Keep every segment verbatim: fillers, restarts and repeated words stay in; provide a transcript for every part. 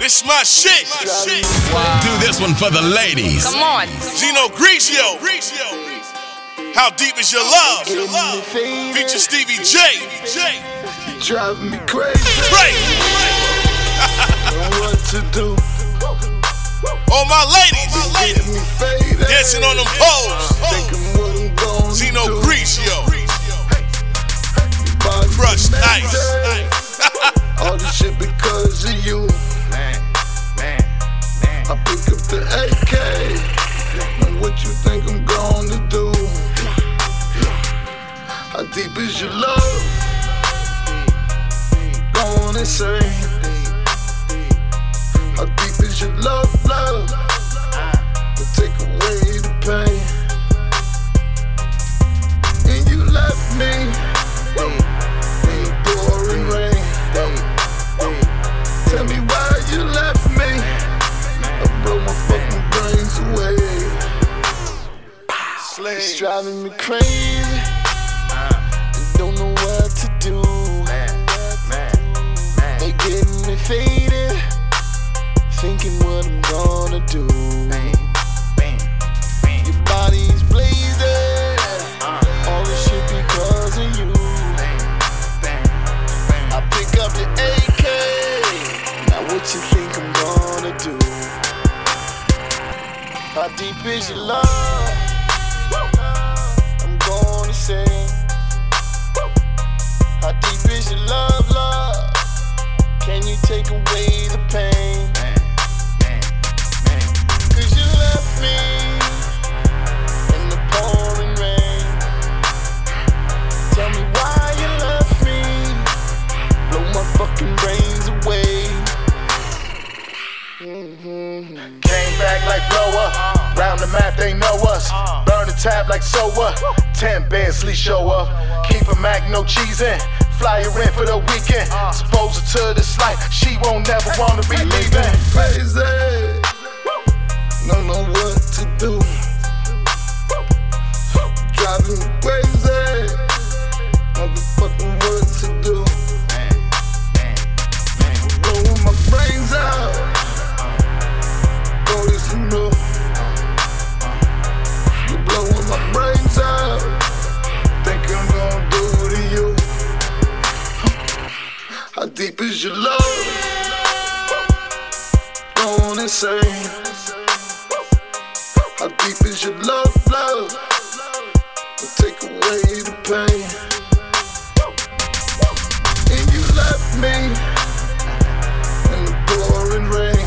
This my shit. My shit. Wow. Do this one for the ladies. Come on. Gino Grigio. How deep is your love? Your love. Feature Stevie J. J. Driving me crazy. Right. What to do? All my ladies, my ladies. Dancing on them poles. Thinking what I'm gonna Gino do. Grigio. Crush ice. All this shit because of you. Man, man, man. I pick up the A K. Now what you think I'm gonna do? How deep is your love? Go on and say. How deep is your love, love? To take away the pain. And you left me in the pouring rain. Tell me why you left me. I blow my fucking brains away. It's driving me crazy. I don't know what to do. They getting me faded, thinking what I'm gonna do. Your body's blazing, all this shit because of you. I pick up the A K. Now what you think I'm gonna do? How deep is your love? I'm gonna say. How deep is your love, love? Can you take away the pain? Cause you left me in the pouring rain. Tell me why you left me. Blow my fucking brains away. Mm-hmm. Came back like blower. Round the map, they know us. Burn the tab like so what? Ten Bentley show up. Keep a Mac, no cheese in. Fly her in for the weekend. Expose her to this life. She won't never wanna be leaving. Crazy. Don't know what to do. Driving me crazy. Motherfucking what to do. Blowing my brains out. Oh, this is new. You're blowing my brains out. Think I'm gonna do to you. How deep is your love? Go on and say. How deep is your love, love? To take away the pain. And you left me in the pouring rain.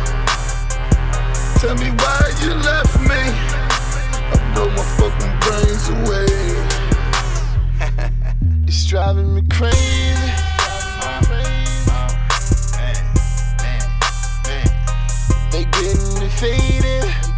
Tell me why you left me. I blow my fucking brains away. It's driving me crazy. They getting me faded.